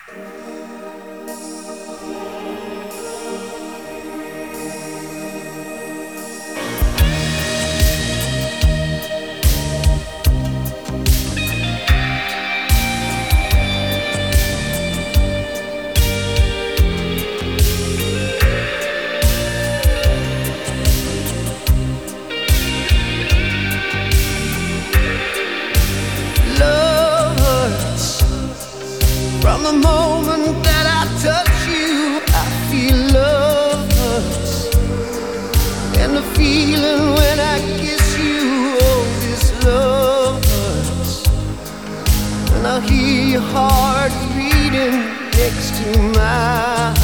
From the moment that I touch you, I feel love hurts. And the feeling when I kiss you, oh, this love hurts. And I hear your heart beating next to mine.